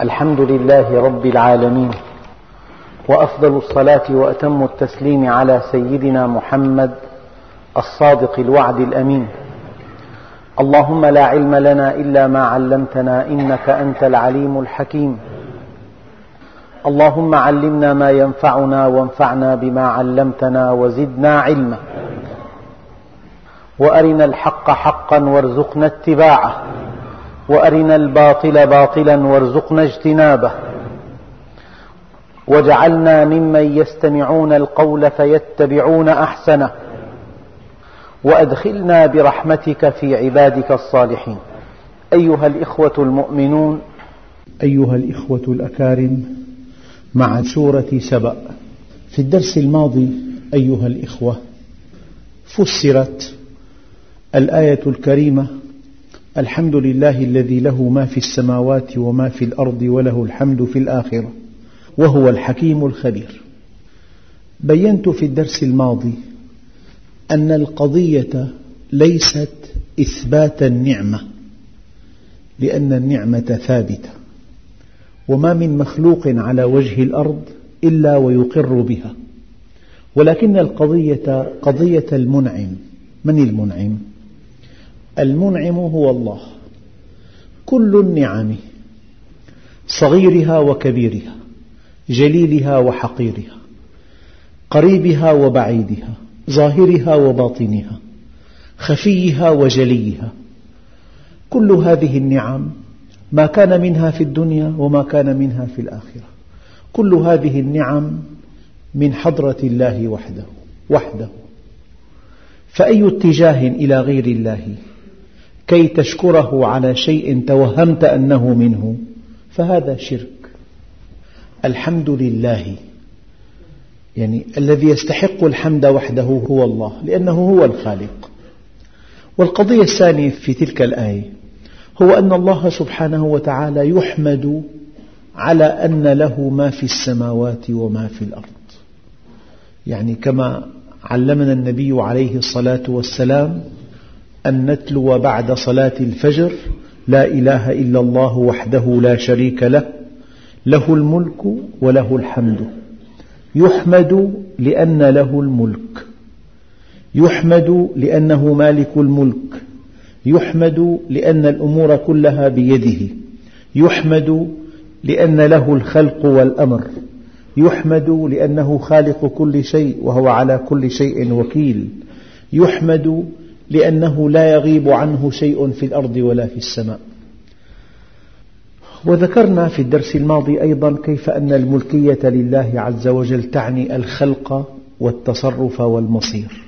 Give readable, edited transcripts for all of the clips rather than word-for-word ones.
الحمد لله رب العالمين، وأفضل الصلاة وأتم التسليم على سيدنا محمد الصادق الوعد الأمين. اللهم لا علم لنا إلا ما علمتنا إنك أنت العليم الحكيم. اللهم علمنا ما ينفعنا وانفعنا بما علمتنا وزدنا علما، وأرنا الحق حقا وارزقنا اتباعه، وأرنا الباطل باطلا وارزقنا اجتنابه، واجعلنا ممن يستمعون القول فيتبعون أحسنه، وأدخلنا برحمتك في عبادك الصالحين. أيها الإخوة المؤمنون، أيها الإخوة الأكارم، مع سورة سبأ. في الدرس الماضي أيها الإخوة فسرت الآية الكريمة: الحمد لله الذي له ما في السماوات وما في الأرض وله الحمد في الآخرة وهو الحكيم الخبير. بينت في الدرس الماضي أن القضية ليست إثبات النعمة، لأن النعمة ثابتة، وما من مخلوق على وجه الأرض إلا ويقر بها، ولكن القضية قضية المنعم. من المنعم؟ المنعم هو الله. كل النعم، صغيرها وكبيرها، جليلها وحقيرها، قريبها وبعيدها، ظاهرها وباطنها، خفيها وجليها، كل هذه النعم ما كان منها في الدنيا وما كان منها في الآخرة، كل هذه النعم من حضرة الله وحده. فأي اتجاه إلى غير الله كي تشكره على شيء توهمت أنه منه فهذا شرك. الحمد لله، يعني الذي يستحق الحمد وحده هو الله، لأنه هو الخالق. والقضية الثانية في تلك الآية هو أن الله سبحانه وتعالى يحمد على أن له ما في السماوات وما في الأرض، يعني كما علمنا النبي عليه الصلاة والسلام أن نتلو بعد صلاة الفجر: لا إله إلا الله وحده لا شريك له، له الملك وله الحمد. يحمد لأن له الملك، يحمد لأنه مالك الملك، يحمد لأن الأمور كلها بيده، يحمد لأن له الخلق والأمر، يحمد لأنه خالق كل شيء وهو على كل شيء وكيل، يحمد لأنه لا يغيب عنه شيء في الأرض ولا في السماء. وذكرنا في الدرس الماضي أيضا كيف أن الملكية لله عز وجل تعني الخلق والتصرف والمصير.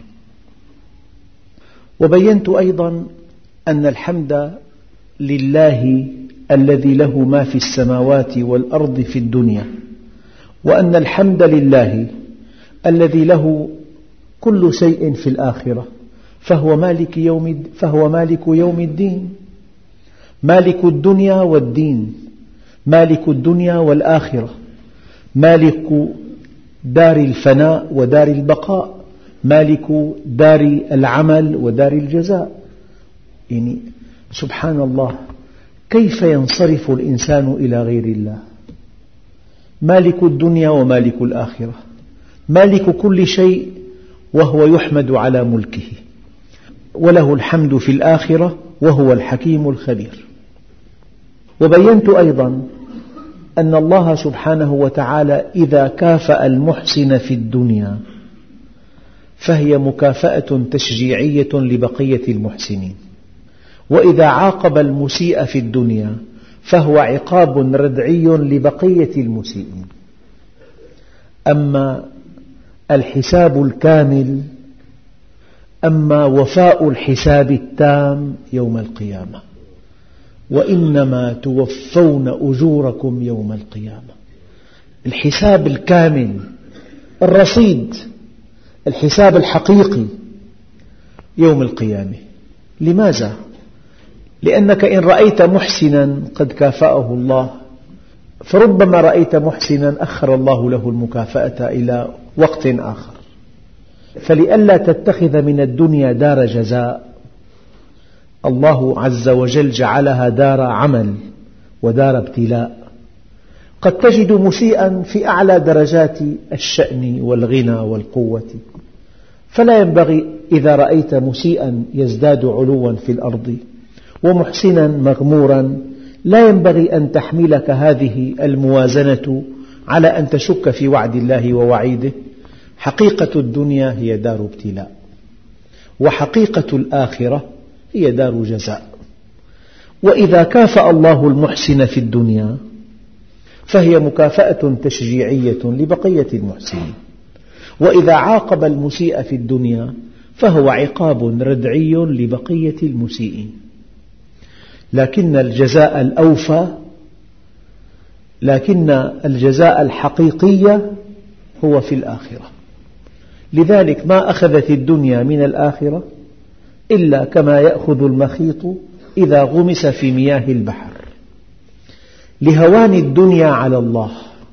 وبينت أيضا أن الحمد لله الذي له ما في السماوات والأرض في الدنيا، وأن الحمد لله الذي له كل شيء في الآخرة، فهو مالك يوم الدين، مالك الدنيا والدين، مالك الدنيا والآخرة، مالك دار الفناء ودار البقاء، مالك دار العمل ودار الجزاء. يعني سبحان الله، كيف ينصرف الإنسان إلى غير الله؟ مالك الدنيا ومالك الآخرة، مالك كل شيء وهو يحمد على ملكه، وله الحمد في الآخرة وهو الحكيم الخبير. وبينت أيضا أن الله سبحانه وتعالى إذا كافأ المحسن في الدنيا فهي مكافأة تشجيعية لبقية المحسنين، وإذا عاقب المسيء في الدنيا فهو عقاب ردعي لبقية المسيئين. أما الحساب الكامل، أما وفاء الحساب التام يوم القيامة: وإنما توفون أجوركم يوم القيامة. الحساب الكامل، الرصيد، الحساب الحقيقي يوم القيامة. لماذا؟ لأنك إن رأيت محسنا قد كافأه الله، فربما رأيت محسنا أخر الله له المكافأة إلى وقت آخر. فلئلا تتخذ من الدنيا دار جزاء، الله عز وجل جعلها دار عمل ودار ابتلاء. قد تجد مسيئا في أعلى درجات الشأن والغنى والقوة، فلا ينبغي إذا رأيت مسيئا يزداد علوا في الأرض ومحسنا مغمورا، لا ينبغي أن تحملك هذه الموازنة على أن تشك في وعد الله ووعيده. حقيقة الدنيا هي دار ابتلاء، وحقيقة الآخرة هي دار جزاء. وإذا كافأ الله المحسن في الدنيا فهي مكافأة تشجيعية لبقية المحسنين، وإذا عاقب المسيء في الدنيا فهو عقاب ردعي لبقية المسيئين. لكن الجزاء الحقيقي هو في الآخرة. لذلك ما أخذت الدنيا من الآخرة إلا كما يأخذ المخيط إذا غمس في مياه البحر، لهوان الدنيا على الله،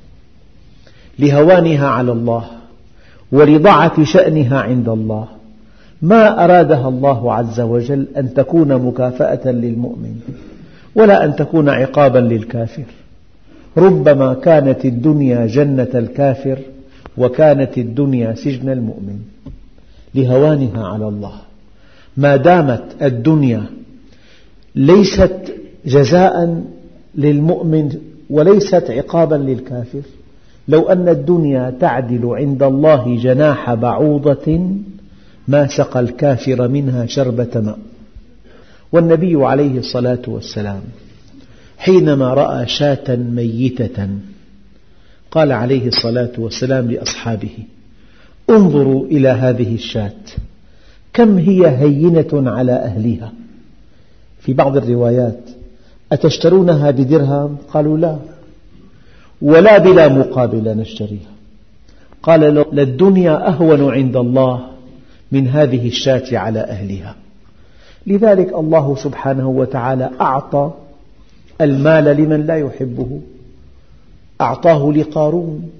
لهوانها على الله ولضعف شأنها عند الله، ما أرادها الله عز وجل أن تكون مكافأة للمؤمن ولا أن تكون عقابا للكافر. ربما كانت الدنيا جنة الكافر وكانت الدنيا سجن المؤمن، لهوانها على الله. ما دامت الدنيا ليست جزاء للمؤمن وليست عقابا للكافر، لو أن الدنيا تعدل عند الله جناح بعوضة ما سقى الكافر منها شربة ماء. والنبي عليه الصلاة والسلام حينما رأى شاة ميتة قال عليه الصلاة والسلام لأصحابه: انظروا إلى هذه الشاة كم هي هينة على أهلها. في بعض الروايات: أتشترونها بدرهم؟ قالوا: لا، ولا بلا مقابل نشتريها. قال: للدنيا أهون عند الله من هذه الشاة على أهلها. لذلك الله سبحانه وتعالى أعطى المال لمن لا يحبه، أعطاه لقارون.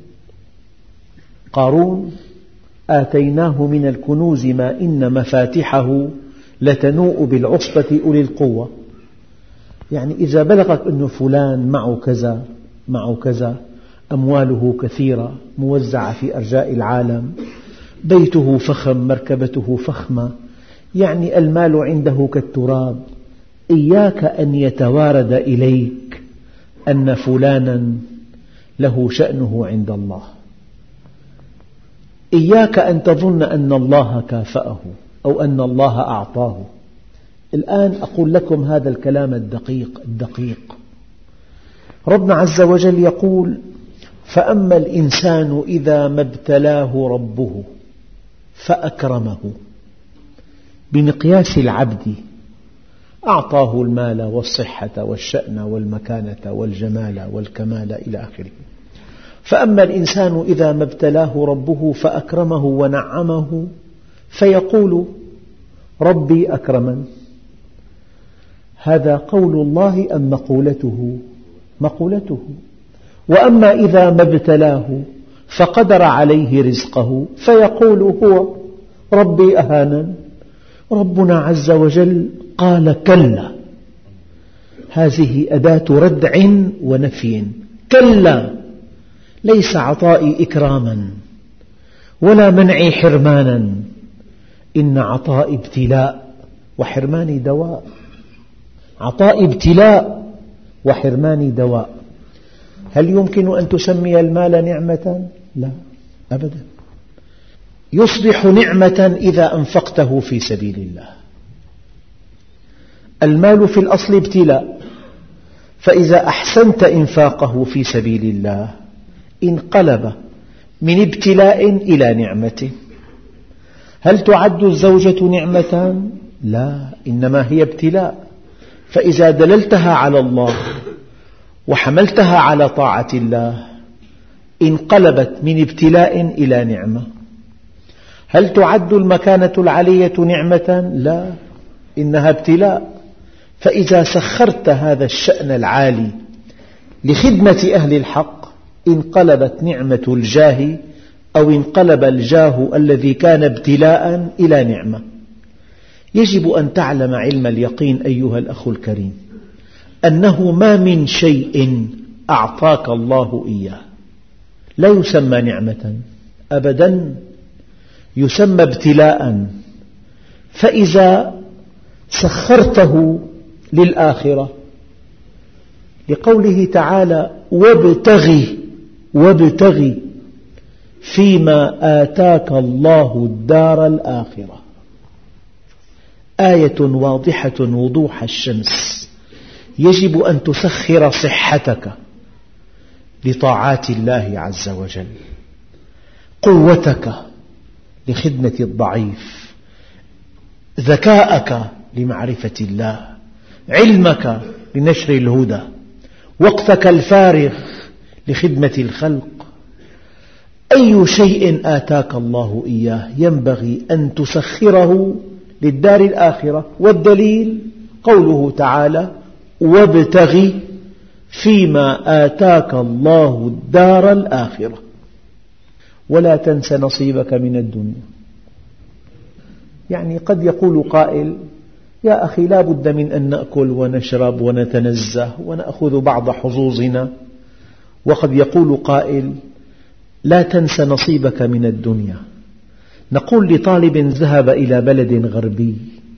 قارون آتيناه من الكنوز ما إن مفاتحه لتنوء بالعصبة أولي القوة. يعني إذا بلغك أن فلان معه كذا معه كذا، أمواله كثيرة موزعة في أرجاء العالم، بيته فخم، مركبته فخمة، يعني المال عنده كالتراب، إياك أن يتوارد إليك أن فلانا له شأنه عند الله. إياك أن تظن أن الله كافأه أو أن الله أعطاه. الآن أقول لكم هذا الكلام الدقيق. ربنا عز وجل يقول: فأما الإنسان إذا ما ابتلاه ربه فأكرمه. بمقياس العبد أعطاه المال والصحة والشأن والمكانة والجمال والكمال إلى آخره. فأما الإنسان إذا ما ابتلاه ربه فأكرمه ونعمه فيقول: ربي أكرمن. هذا قول الله أم مقولته؟ مقولته. وأما إذا ما ابتلاه فقدر عليه رزقه فيقول هو ربي أهانن. ربنا عز وجل قال: كلا. هذه أداة ردع ونفي. كلا، ليس عطائي إكراما ولا منعي حرمانا، إن عطائي ابتلاء وحرماني دواء. عطائي ابتلاء وحرماني دواء. هل يمكن أن تسمي المال نعمة؟ لا أبدا. يصبح نعمة إذا أنفقته في سبيل الله. المال في الأصل ابتلاء، فإذا أحسنت إنفاقه في سبيل الله انقلب من ابتلاء إلى نعمة. هل تعد الزوجة نعمة؟ لا، إنما هي ابتلاء. فإذا دللتها على الله وحملتها على طاعة الله انقلبت من ابتلاء إلى نعمة. هل تعد المكانة العالية نعمة؟ لا، إنها ابتلاء. فإذا سخرت هذا الشأن العالي لخدمة أهل الحق انقلبت نعمة الجاه، أو انقلب الجاه الذي كان ابتلاء إلى نعمة. يجب أن تعلم علم اليقين أيها الأخ الكريم أنه ما من شيء أعطاك الله إياه، لا يسمى نعمة أبدا، يسمى ابتلاء. فإذا سخرته للآخرة لقوله تعالى وابتغ فيما آتاك الله الدار الآخرة، آية واضحة وضوح الشمس. يجب أن تسخر صحتك لطاعات الله عز وجل، قوتك لخدمة الضعيف، ذكاءك لمعرفة الله، علمك لنشر الهدى، وقتك الفارغ لخدمة الخلق. أي شيء آتاك الله إياه ينبغي أن تسخره للدار الآخرة، والدليل قوله تعالى وابتغ فيما آتاك الله الدار الآخرة ولا تنس نصيبك من الدنيا. يعني قد يقول قائل يا أخي لا بد من أن نأكل ونشرب ونتنزه ونأخذ بعض حظوظنا، وقد يقول قائل لا تنس نصيبك من الدنيا. نقول لطالب ذهب إلى بلد غربي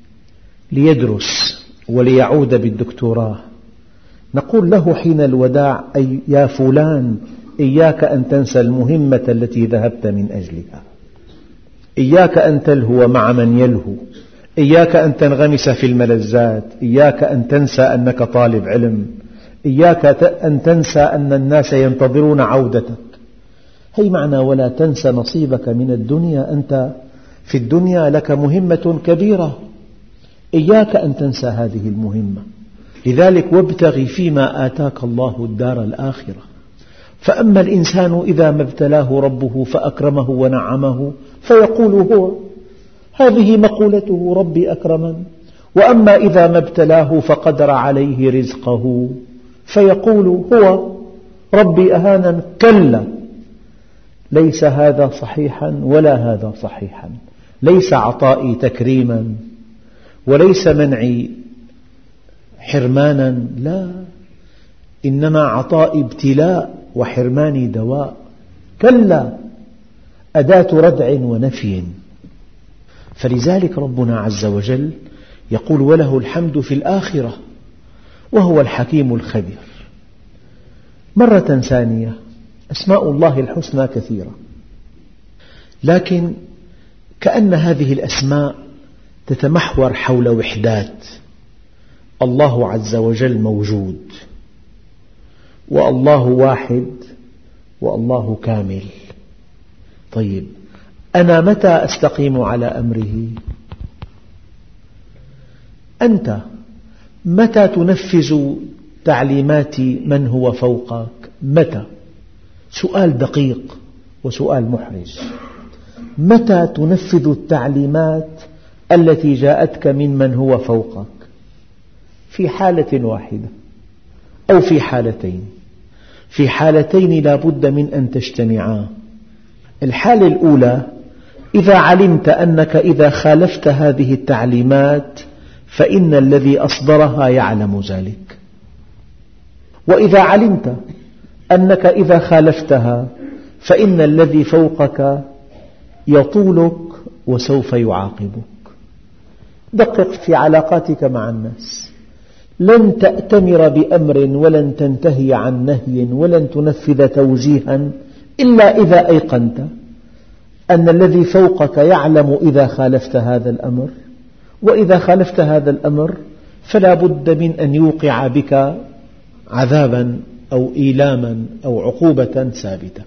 ليدرس وليعود بالدكتوراه، نقول له حين الوداع أي يا فلان إياك أن تنسى المهمة التي ذهبت من أجلها، إياك أن تلهو مع من يلهو، إياك أن تنغمس في الملذات، إياك أن تنسى أنك طالب علم، إياك أن تنسى أن الناس ينتظرون عودتك. هي معنى ولا تنسى نصيبك من الدنيا، أنت في الدنيا لك مهمة كبيرة، إياك أن تنسى هذه المهمة. لذلك وابتغ فيما آتاك الله الدار الآخرة. فأما الإنسان إذا ما ابتلاه ربه فأكرمه ونعمه فيقول هو، هذه مقولته ربي أكرمن. وأما إذا ما ابتلاه فقدر عليه رزقه فيقول هو ربي أهانن. كلا، ليس هذا صحيحا ولا هذا صحيحا، ليس عطائي تكريما وليس منعي حرمانا، لا، إنما عطائي ابتلاء وحرماني دواء. كلا، أداة ردع ونفي. فلذلك ربنا عز وجل يقول وله الحمد في الآخرة وهو الحكيم الخبير. مرة ثانية، أسماء الله الحسنى كثيرة، لكن كأن هذه الأسماء تتمحور حول وحدات. الله عز وجل موجود، والله واحد، والله كامل. طيب، أنا متى أستقيم على أمره؟ أنت متى تنفذ تعليمات من هو فوقك؟ متى؟ سؤال دقيق وسؤال محرج. متى تنفذ التعليمات التي جاءتك من هو فوقك؟ في حالة واحدة أو في حالتين. في حالتين لا بد من أن تجتمعا. الحالة الأولى إذا علمت أنك إذا خالفت هذه التعليمات فإن الذي أصدرها يعلم ذلك، وإذا علمت أنك إذا خالفتها فإن الذي فوقك يطولك وسوف يعاقبك. دقق في علاقاتك مع الناس، لن تأتمر بأمر ولن تنتهي عن نهي ولن تنفذ توجيها إلا إذا أيقنت أن الذي فوقك يعلم إذا خالفت هذا الأمر، وإذا خالفت هذا الأمر فلا بد من أن يوقع بك عذابا أو إيلاما أو عقوبة ثابتة.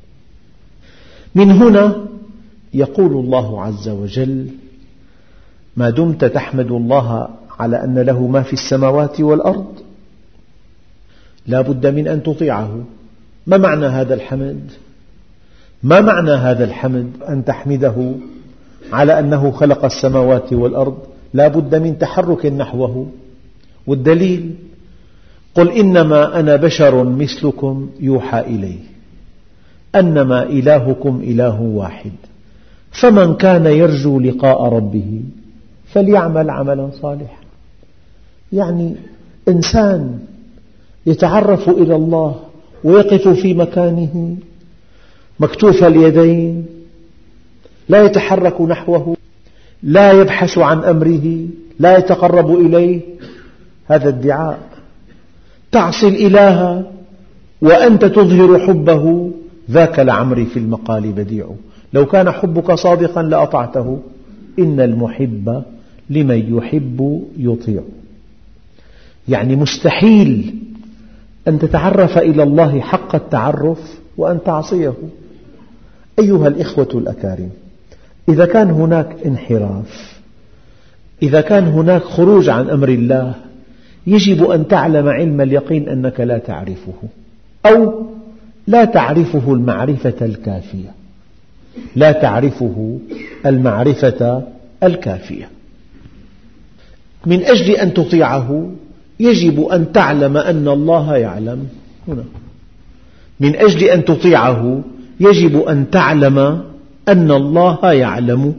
من هنا يقول الله عز وجل ما دمت تحمد الله على أن له ما في السماوات والأرض لا بد من أن تطيعه. ما معنى هذا الحمد؟ ما معنى هذا الحمد؟ أن تحمده على أنه خلق السماوات والأرض لا بد من تحرك نحوه. والدليل قل إنما أنا بشر مثلكم يوحى إلي أنما إلهكم إله واحد فمن كان يرجو لقاء ربه فليعمل عملا صالحا. يعني إنسان يتعرف إلى الله ويقف في مكانه مكتوف اليدين، لا يتحرك نحوه، لا يبحث عن أمره، لا يتقرب إليه. هذا ادعاء. تعصي الإله وأنت تظهر حبه، ذاك لعمري في المقال بديع. لو كان حبك صادقا لأطعته، إن المحب لمن يحب يطيع. يعني مستحيل أن تتعرف إلى الله حق التعرف وأن تعصيه. أيها الإخوة الأكارم، إذا كان هناك انحراف، إذا كان هناك خروج عن أمر الله، يجب أن تعلم علم اليقين أنك لا تعرفه، أو لا تعرفه المعرفة الكافية، لا تعرفه المعرفة الكافية. من أجل أن تطيعه يجب أن تعلم أن الله يعلم. هنا من أجل أن تطيعه يجب أن تعلم أن الله يعلم.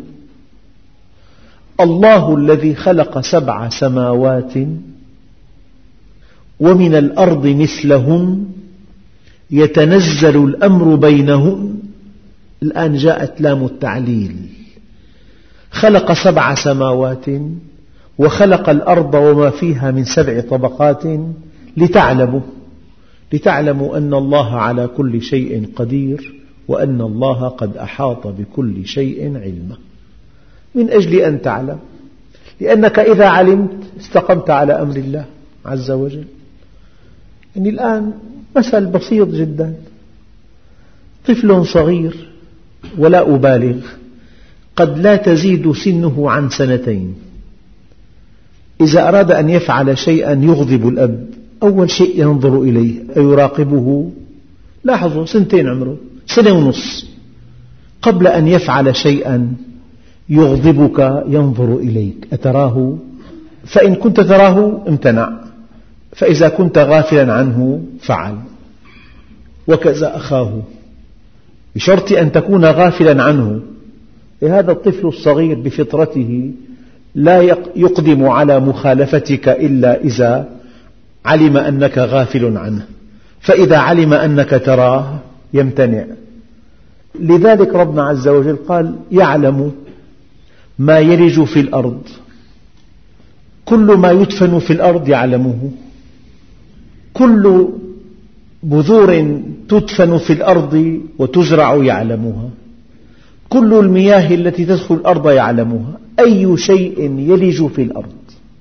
الله الذي خلق 7 سماوات ومن الأرض مثلهن يتنزل الأمر بينهن. الآن جاءت لام التعليل. خلق 7 سماوات وخلق الأرض وما فيها من 7 طبقات لتعلموا أن الله على كل شيء قدير، وأن الله قد أحاط بكل شيء علما. من أجل أن تعلم، لأنك إذا علمت استقمت على أمر الله عز وجل. يعني الآن مثل بسيط جدا، طفل صغير ولا أبالغ قد لا تزيد سنه عن 2 إذا أراد أن يفعل شيئا يغضب الأب، أول شيء ينظر إليه أيراقبه. لاحظوا 2 عمره 1.5 سنة، قبل أن يفعل شيئا يغضبك ينظر إليك أتراه؟ فإن كنت تراه امتنع، فإذا كنت غافلا عنه فعل. وكذا أخاه، بشرط أن تكون غافلا عنه. هذا الطفل الصغير بفطرته لا يقدم على مخالفتك إلا إذا علم أنك غافل عنه، فإذا علم أنك تراه يمتنع. لذلك ربنا عز وجل قال: يعلم ما يلج في الأرض، كل ما يدفن في الأرض يعلمه، كل بذور تدفن في الأرض وتزرع يعلمها، كل المياه التي تدخل الأرض يعلمها. أي شيء يلج في الأرض،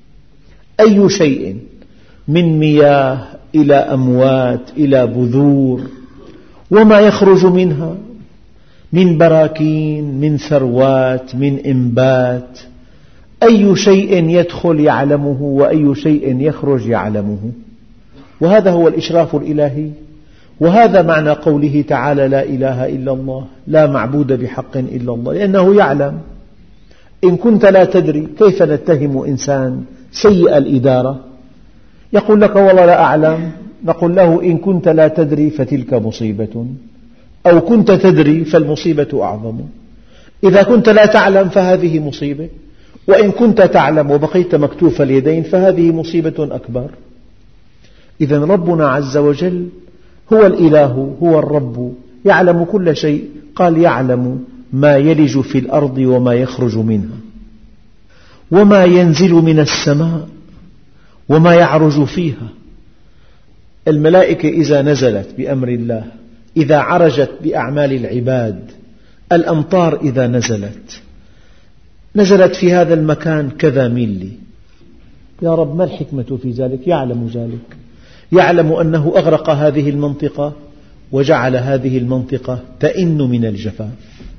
أي شيء من مياه إلى أموات إلى بذور، وما يخرج منها من براكين، من ثروات، من إنبات، أي شيء يدخل يعلمه وأي شيء يخرج يعلمه. وهذا هو الإشراف الإلهي، وهذا معنى قوله تعالى: لا إله إلا الله، لا معبود بحق إلا الله، لأنه يعلم. إن كنت لا تدري كيف نتهم إنسان سيء الإدارة يقول لك والله لا أعلم؟ نقول له: إن كنت لا تدري فتلك مصيبة، أو كنت تدري فالمصيبة أعظم. إذا كنت لا تعلم فهذه مصيبة، وإن كنت تعلم وبقيت مكتوف اليدين فهذه مصيبة أكبر. إذن ربنا عز وجل هو الإله، هو الرب، يعلم كل شيء. قال: يعلم ما يلج في الأرض وما يخرج منها، وما ينزل من السماء وما يعرج فيها. الملائكة إذا نزلت بأمر الله، إذا عرجت بأعمال العباد، الأمطار إذا نزلت في هذا المكان كذا ميلي، يا رب ما الحكمة في ذلك؟ يعلم ذلك، يعلم أنه أغرق هذه المنطقة وجعل هذه المنطقة تئن من الجفاف.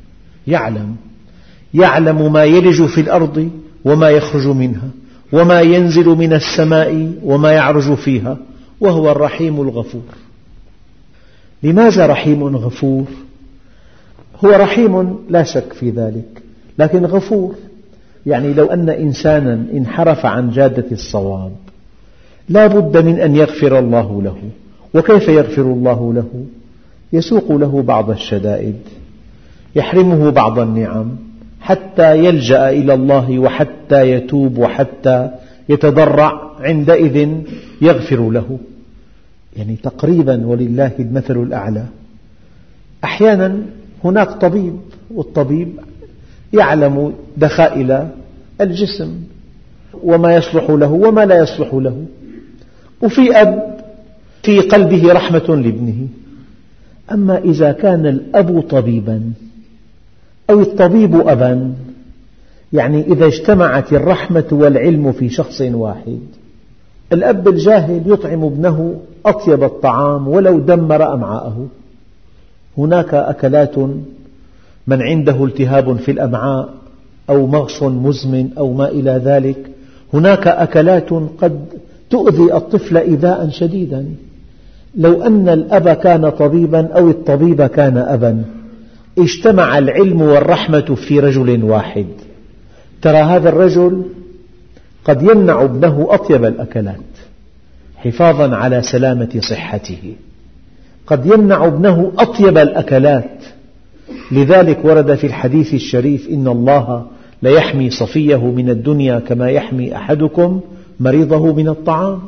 يعلم ما يلج في الأرض وما يخرج منها، وما ينزل من السماء وما يعرج فيها، وهو الرحيم الغفور. لماذا رحيم غفور؟ هو رحيم لا شك في ذلك، لكن غفور. يعني لو أن إنسانا انحرف عن جادة الصواب لا بد من أن يغفر الله له. وكيف يغفر الله له؟ يسوق له بعض الشدائد، يحرمه بعض النعم، حتى يلجأ إلى الله وحتى يتوب وحتى يتضرع، عندئذ يغفر له. يعني تقريبا ولله المثل الأعلى. أحيانا هناك طبيب، والطبيب يعلم دخائل الجسم وما يصلح له وما لا يصلح له، وفي أب في قلبه رحمة لابنه. أما إذا كان الأب طبيبا أو الطبيب أبا، يعني إذا اجتمعت الرحمة والعلم في شخص واحد، الأب الجاهل يطعم ابنه أطيب الطعام ولو دمر أمعاءه. هناك أكلات من عنده التهاب في الأمعاء أو مغص مزمن أو ما إلى ذلك، هناك أكلات قد تؤذي الطفل إيذاء شديدا. لو أن الأب كان طبيبا أو الطبيب كان أبا، اجتمع العلم والرحمة في رجل واحد، ترى هذا الرجل قد يمنع ابنه أطيب الأكلات حفاظا على سلامة صحته، قد يمنع ابنه أطيب الأكلات. لذلك ورد في الحديث الشريف: إن الله ليحمي صفيه من الدنيا كما يحمي أحدكم مريضه من الطعام.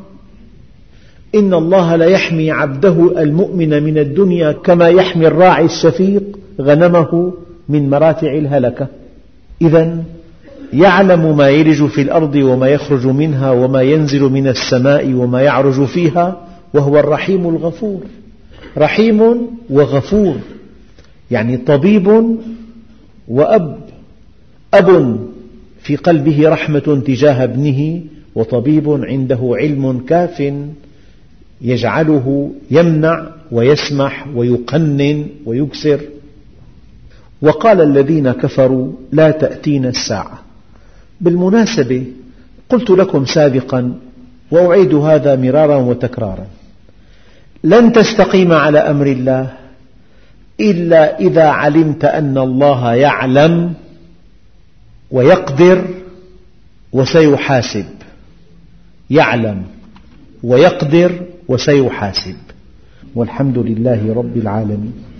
إن الله ليحمي عبده المؤمن من الدنيا كما يحمي الراعي الشفيق غنمه من مراتع الهلكة. إذن يعلم ما يلج في الأرض وما يخرج منها وما ينزل من السماء وما يعرج فيها، وهو الرحيم الغفور. رحيم وغفور، يعني طبيب وأب، أب في قلبه رحمة تجاه ابنه، وطبيب عنده علم كاف يجعله يمنع ويسمح ويقنن ويكسر. وقال الذين كفروا: لا تأتينا الساعة. بالمناسبة قلت لكم سابقا وأعيد هذا مرارا وتكرارا: لن تستقيم على أمر الله إلا إذا علمت أن الله يعلم ويقدر وسيحاسب. يعلم ويقدر وسيحاسب، والحمد لله رب العالمين.